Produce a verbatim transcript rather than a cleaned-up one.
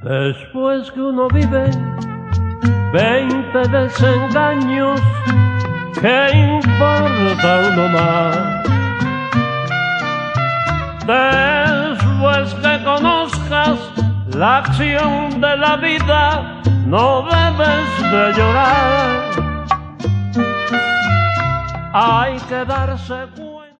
Después que uno vive veinte desengaños, ¿qué importa uno más? Después que conozcas la acción de la vida, no debes de llorar. Hay que darse cuenta